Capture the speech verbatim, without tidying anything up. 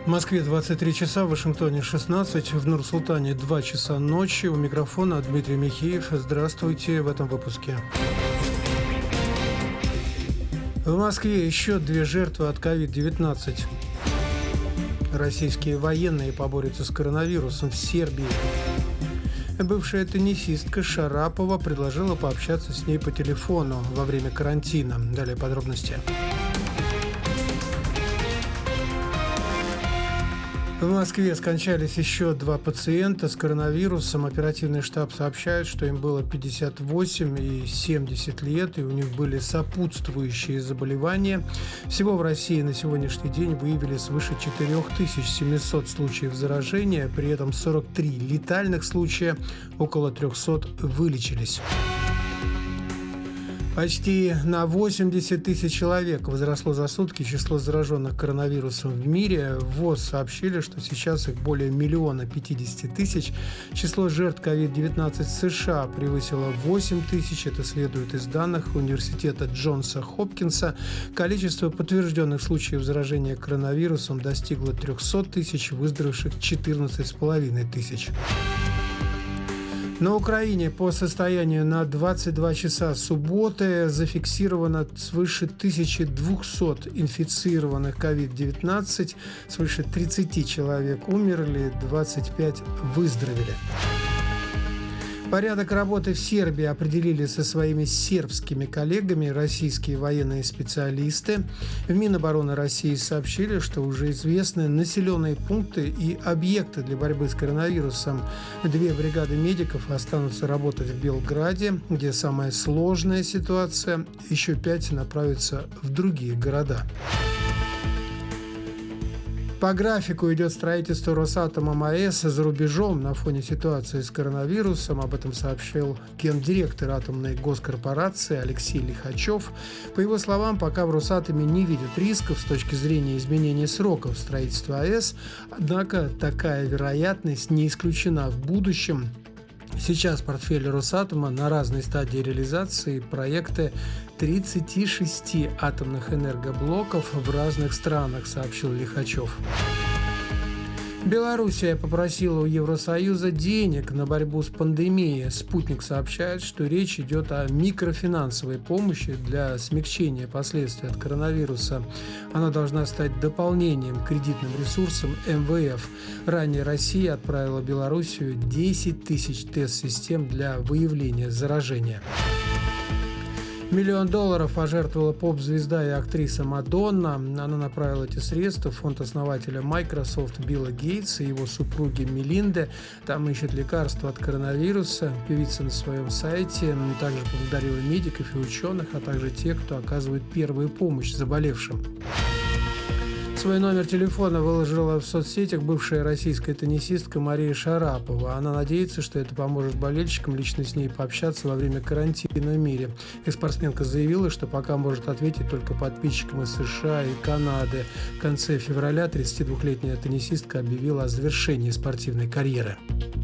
В Москве двадцать три часа, в Вашингтоне шестнадцать, в Нур-Султане два часа ночи. У микрофона Дмитрий Михеев. Здравствуйте в этом выпуске. В Москве еще две жертвы от ковид девятнадцать. Российские военные поборются с коронавирусом в Сербии. Бывшая теннисистка Шарапова предложила пообщаться с ней по телефону во время карантина. Далее подробности. В Москве скончались еще два пациента с коронавирусом. Оперативный штаб сообщает, что им было пятьдесят восемь и семьдесят лет, и у них были сопутствующие заболевания. Всего в России на сегодняшний день выявили свыше четыре тысячи семьсот случаев заражения, при этом сорок три летальных случая, около триста вылечились. Почти на восемьдесят тысяч человек возросло за сутки число зараженных коронавирусом в мире. В ВОЗ сообщили, что сейчас их более миллиона пятидесяти тысяч. Число жертв ковид девятнадцать в США превысило восемь тысяч. Это следует из данных университета Джонса Хопкинса. Количество подтвержденных случаев заражения коронавирусом достигло трехсот тысяч, выздоровевших четырнадцать с половиной тысяч. На Украине по состоянию на двадцать два часа субботы зафиксировано свыше тысячи двухсот инфицированных ковид девятнадцать, свыше тридцати человек умерли, двадцать пять выздоровели. Порядок работы в Сербии определили со своими сербскими коллегами российские военные специалисты. В Минобороны России сообщили, что уже известны населенные пункты и объекты для борьбы с коронавирусом. Две бригады медиков останутся работать в Белграде, где самая сложная ситуация. Еще пять направятся в другие города. По графику идет строительство Росатомом АЭС за рубежом на фоне ситуации с коронавирусом. Об этом сообщил гендиректор атомной госкорпорации Алексей Лихачев. По его словам, пока в Росатоме не видят рисков с точки зрения изменения сроков строительства АЭС, однако такая вероятность не исключена в будущем. Сейчас в портфеле Росатома на разной стадии реализации проекты тридцати шести атомных энергоблоков в разных странах, сообщил Лихачев. Белоруссия попросила у Евросоюза денег на борьбу с пандемией. «Спутник» сообщает, что речь идет о микрофинансовой помощи для смягчения последствий от коронавируса. Она должна стать дополнением к кредитным ресурсам эм вэ эф. Ранее Россия отправила Белоруссию десять тысяч тест-систем для выявления заражения. Миллион долларов пожертвовала поп-звезда и актриса Мадонна. Она направила эти средства в фонд основателя Microsoft Билла Гейтса и его супруги Мелинды. Там ищут лекарства от коронавируса. Певица на своем сайте также поблагодарила медиков и ученых, а также тех, кто оказывает первую помощь заболевшим. Свой номер телефона выложила в соцсетях бывшая российская теннисистка Мария Шарапова. Она надеется, что это поможет болельщикам лично с ней пообщаться во время карантина в мире. И спортсменка заявила, что пока может ответить только подписчикам из США и Канады. В конце февраля тридцатидвухлетняя теннисистка объявила о завершении спортивной карьеры.